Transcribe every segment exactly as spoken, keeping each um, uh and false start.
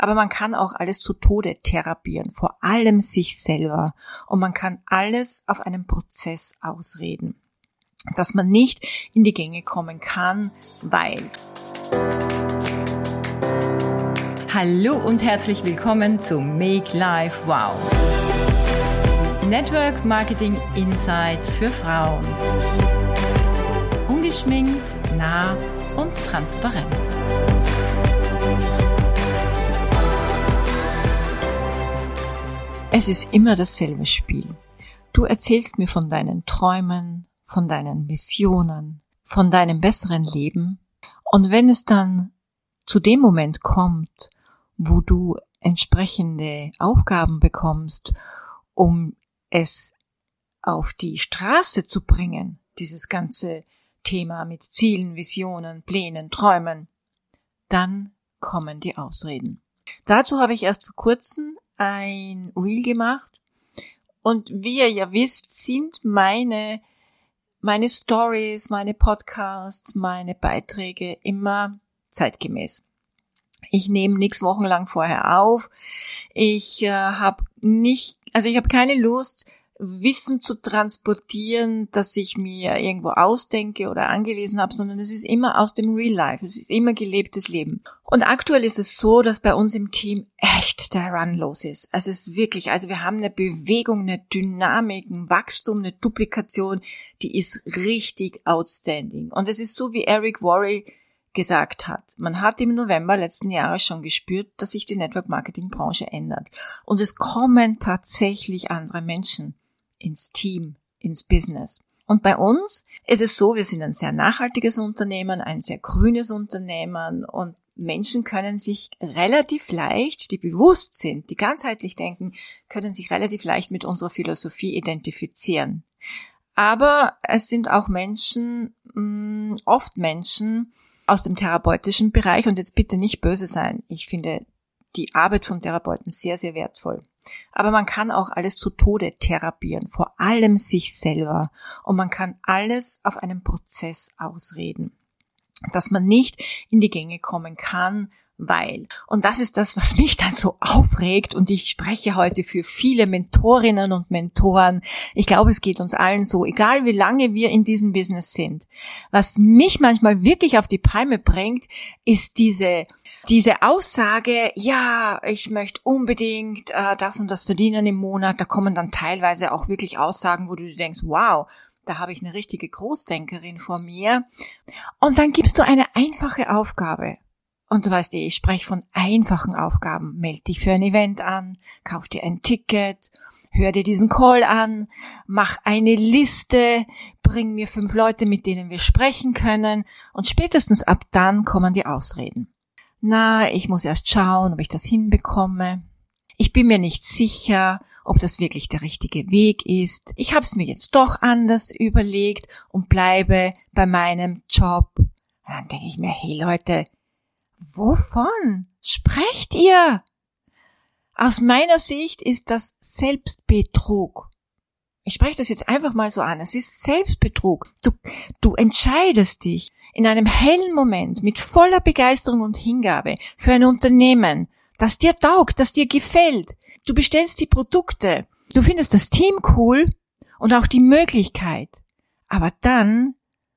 Aber man kann auch alles zu Tode therapieren, vor allem sich selber. Und man kann alles auf einen Prozess ausreden, dass man nicht in die Gänge kommen kann, weil... Hallo und herzlich willkommen zu Make Life Wow. Network Marketing Insights für Frauen. Ungeschminkt, nah und transparent. Es ist immer dasselbe Spiel. Du erzählst mir von deinen Träumen, von deinen Visionen, von deinem besseren Leben. Und wenn es dann zu dem Moment kommt, wo du entsprechende Aufgaben bekommst, um es auf die Straße zu bringen, dieses ganze Thema mit Zielen, Visionen, Plänen, Träumen, dann kommen die Ausreden. Dazu habe ich erst vor kurzem ein Reel gemacht und wie ihr ja wisst, sind meine meine Stories, meine Podcasts, meine Beiträge immer zeitgemäß. Ich nehme nichts wochenlang vorher auf. Ich äh, habe nicht, also ich habe keine Lust, Wissen zu transportieren, das ich mir irgendwo ausdenke oder angelesen habe, sondern es ist immer aus dem Real Life. Es ist immer gelebtes Leben. Und aktuell ist es so, dass bei uns im Team echt der Run los ist. Also es ist wirklich, also wir haben eine Bewegung, eine Dynamik, ein Wachstum, eine Duplikation, die ist richtig outstanding. Und es ist so, wie Eric Worre gesagt hat. Man hat im November letzten Jahres schon gespürt, dass sich die Network-Marketing-Branche ändert. Und es kommen tatsächlich andere Menschen ins Team, ins Business. Und bei uns ist es so, wir sind ein sehr nachhaltiges Unternehmen, ein sehr grünes Unternehmen und Menschen können sich relativ leicht, die bewusst sind, die ganzheitlich denken, können sich relativ leicht mit unserer Philosophie identifizieren. Aber es sind auch Menschen, mh, oft Menschen aus dem therapeutischen Bereich und jetzt bitte nicht böse sein. Ich finde die Arbeit von Therapeuten sehr, sehr wertvoll. Aber man kann auch alles zu Tode therapieren, vor allem sich selber. Und man kann alles auf einen Prozess ausreden, dass man nicht in die Gänge kommen kann, weil. Und das ist das, was mich dann so aufregt. Und ich spreche heute für viele Mentorinnen und Mentoren. Ich glaube, es geht uns allen so, egal wie lange wir in diesem Business sind. Was mich manchmal wirklich auf die Palme bringt, ist diese diese Aussage, ja, ich möchte unbedingt äh, das und das verdienen im Monat. Da kommen dann teilweise auch wirklich Aussagen, wo du dir denkst, wow, da habe ich eine richtige Großdenkerin vor mir. Und dann gibst du eine einfache Aufgabe. Und du weißt eh, ich spreche von einfachen Aufgaben. Meld dich für ein Event an, kauf dir ein Ticket, hör dir diesen Call an, mach eine Liste, bring mir fünf Leute, mit denen wir sprechen können. Und spätestens ab dann kommen die Ausreden. Na, ich muss erst schauen, ob ich das hinbekomme. Ich bin mir nicht sicher, ob das wirklich der richtige Weg ist. Ich habe es mir jetzt doch anders überlegt und bleibe bei meinem Job. Dann denke ich mir, hey Leute, wovon sprecht ihr? Aus meiner Sicht ist das Selbstbetrug. Ich spreche das jetzt einfach mal so an. Es ist Selbstbetrug. Du, du entscheidest dich in einem hellen Moment mit voller Begeisterung und Hingabe für ein Unternehmen, das dir taugt, das dir gefällt. Du bestellst die Produkte. Du findest das Team cool und auch die Möglichkeit. Aber dann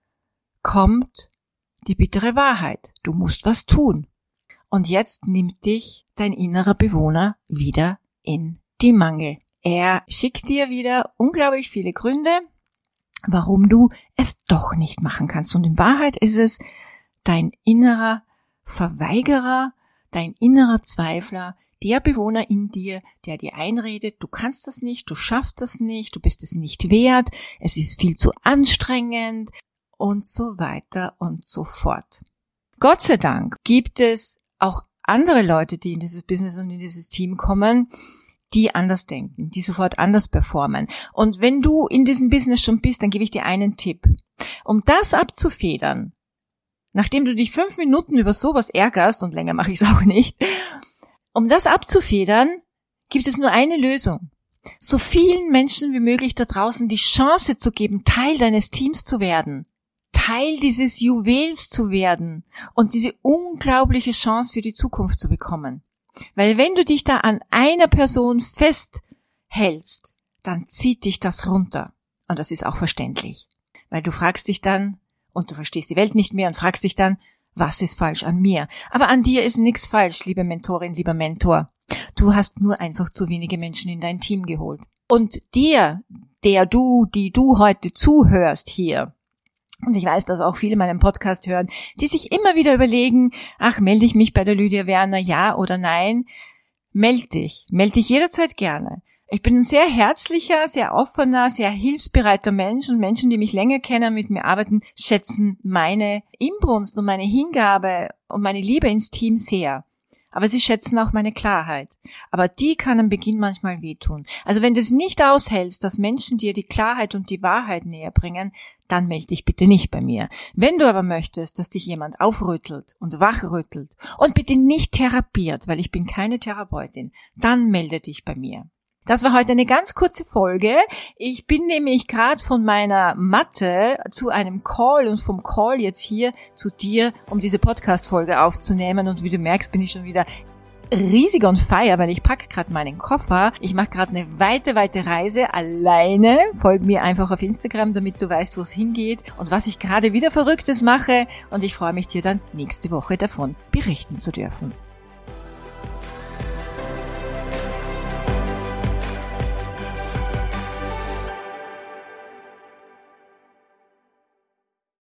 kommt die bittere Wahrheit. Du musst was tun. Und jetzt nimmt dich dein innerer Bewohner wieder in die Mangel. Er schickt dir wieder unglaublich viele Gründe, warum du es doch nicht machen kannst. Und in Wahrheit ist es dein innerer Verweigerer, dein innerer Zweifler, der Bewohner in dir, der dir einredet, du kannst das nicht, du schaffst das nicht, du bist es nicht wert, es ist viel zu anstrengend und so weiter und so fort. Gott sei Dank gibt es auch andere Leute, die in dieses Business und in dieses Team kommen, die anders denken, die sofort anders performen. Und wenn du in diesem Business schon bist, dann gebe ich dir einen Tipp. Um das abzufedern, nachdem du dich fünf Minuten über sowas ärgerst, und länger mache ich es auch nicht, um das abzufedern, gibt es nur eine Lösung. So vielen Menschen wie möglich da draußen die Chance zu geben, Teil deines Teams zu werden. Teil dieses Juwels zu werden und diese unglaubliche Chance für die Zukunft zu bekommen. Weil wenn du dich da an einer Person festhältst, dann zieht dich das runter. Und das ist auch verständlich. Weil du fragst dich dann, und du verstehst die Welt nicht mehr und fragst dich dann, was ist falsch an mir? Aber an dir ist nichts falsch, liebe Mentorin, lieber Mentor. Du hast nur einfach zu wenige Menschen in dein Team geholt. Und dir, der du, die du heute zuhörst hier, und ich weiß, dass auch viele meinen Podcast hören, die sich immer wieder überlegen, ach, melde ich mich bei der Lydia Werner, ja oder nein? Meld dich, meld dich jederzeit gerne. Ich bin ein sehr herzlicher, sehr offener, sehr hilfsbereiter Mensch und Menschen, die mich länger kennen, mit mir arbeiten, schätzen meine Inbrunst und meine Hingabe und meine Liebe ins Team sehr. Aber sie schätzen auch meine Klarheit. Aber die kann am Beginn manchmal wehtun. Also wenn du es nicht aushältst, dass Menschen dir die Klarheit und die Wahrheit näher bringen, dann melde dich bitte nicht bei mir. Wenn du aber möchtest, dass dich jemand aufrüttelt und wachrüttelt und bitte nicht therapiert, weil ich bin keine Therapeutin, dann melde dich bei mir. Das war heute eine ganz kurze Folge. Ich bin nämlich gerade von meiner Matte zu einem Call und vom Call jetzt hier zu dir, um diese Podcast-Folge aufzunehmen. Und wie du merkst, bin ich schon wieder riesig on fire, weil ich packe gerade meinen Koffer. Ich mache gerade eine weite, weite Reise alleine. Folg mir einfach auf Instagram, damit du weißt, wo es hingeht und was ich gerade wieder Verrücktes mache. Und ich freue mich, dir dann nächste Woche davon berichten zu dürfen.